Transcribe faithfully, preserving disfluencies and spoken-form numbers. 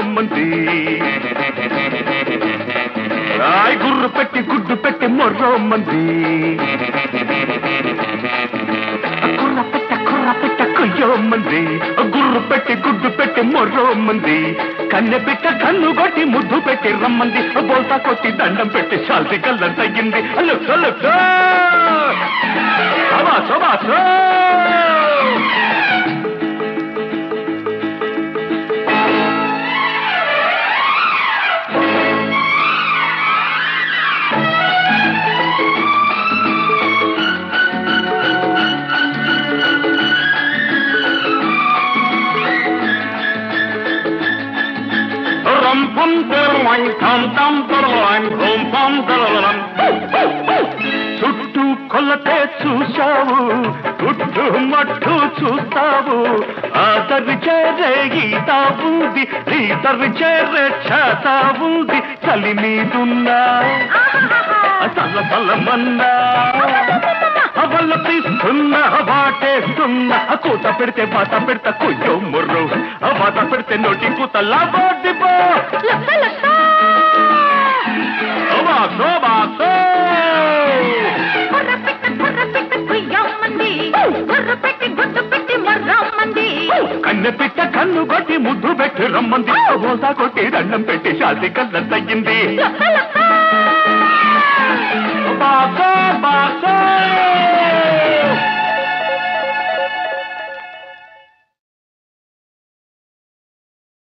రమ్మంది రాయ్ గుర్రు పెట్టి గుడ్డు పెట్టి మొర్రమ్మంది కుర్ర పెట్ట కుర్ర పెట్ట కొయ్యమ్మంది గుర్రు పెట్టి గుడ్డు పెట్టి మొర్రమ్మంది కన్నె పెట్ట కన్ను కొట్టి ముద్దు పెట్టి రమ్మంది బోల్తా కొట్టి దండం పెట్టి శాల్తి కళ్ళం తగ్గింది pum terwang tam tam terwang pum pum terwang చుట్టూ కొలతే చూశావు గుడ్డు మట్టు చూస్తావు ఆదరి చేరే గీతా ఉంది ఈదరి చేరే చేతా ఉంది చలి మీదున్నా చల్ల చల్లమన్నా అవల్ల తీస్తున్నా వాటేస్తున్నా కూత పెడితే బాత పెడతా కొయ్యో ముర్రు బాత పెడితే నోటి కూత లాబోడిపో బాసో బాసో కన్నె పిట్ట కన్ను కొట్టి ముద్దు పెట్టి రమ్మంది బోసా కొట్టి దండం పెట్టి శాంతి కళ్ళం తగ్గింది బాసో బాసో